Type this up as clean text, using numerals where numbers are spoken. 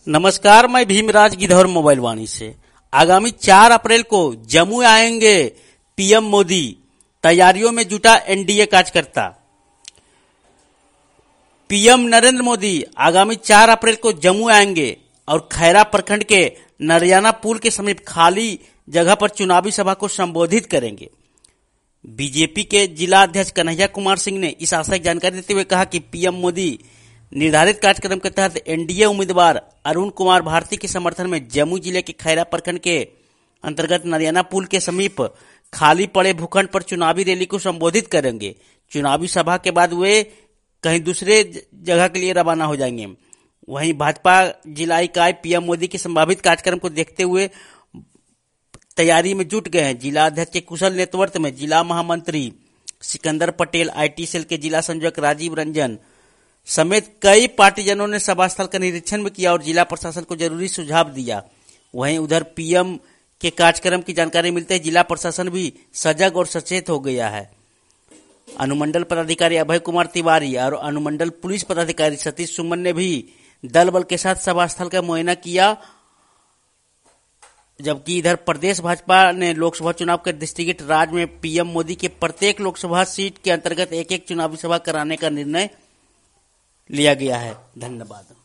नमस्कार, मैं भीमराज गिद्धौर मोबाइल वाणी से। आगामी 4 अप्रैल को जम्मू आएंगे पीएम मोदी, तैयारियों में जुटा एनडीए कार्यकर्ता। पीएम नरेंद्र मोदी आगामी 4 अप्रैल को जम्मू आएंगे और खैरा प्रखंड के नरियाना पुल के समीप खाली जगह पर चुनावी सभा को संबोधित करेंगे। बीजेपी के जिला अध्यक्ष कन्हैया कुमार सिंह ने इस आशय की जानकारी देते हुए कहा कि पीएम मोदी निर्धारित कार्यक्रम के तहत एनडीए उम्मीदवार अरुण कुमार भारती के समर्थन में जम्मू जिले के खैरा प्रखंड के अंतर्गत नरियाना पुल के समीप खाली पड़े भूखंड पर चुनावी रैली को संबोधित करेंगे। चुनावी सभा के बाद वे कहीं दूसरे जगह के लिए रवाना हो जाएंगे। वहीं भाजपा जिला इकाई पीएम मोदी के संभावित कार्यक्रम को देखते हुए तैयारी में जुट गए हैं। जिला अध्यक्ष के कुशल नेतृत्व में जिला महामंत्री सिकंदर पटेल, आईटी सेल के जिला संयोजक राजीव रंजन समेत कई पार्टीजनों ने सभा स्थल का निरीक्षण भी किया और जिला प्रशासन को जरूरी सुझाव दिया। वहीं उधर पीएम के कार्यक्रम की जानकारी मिलते ही जिला प्रशासन भी सजग और सचेत हो गया है। अनुमंडल पदाधिकारी अभय कुमार तिवारी और अनुमंडल पुलिस पदाधिकारी सतीश सुमन ने भी दल बल के साथ सभा स्थल का मुआयना किया। जबकि इधर प्रदेश भाजपा ने लोकसभा चुनाव के दृष्टिगत राज्य में पीएम मोदी के प्रत्येक लोकसभा सीट के अंतर्गत एक-एक चुनावी सभा कराने का निर्णय लिया गया है। धन्यवाद।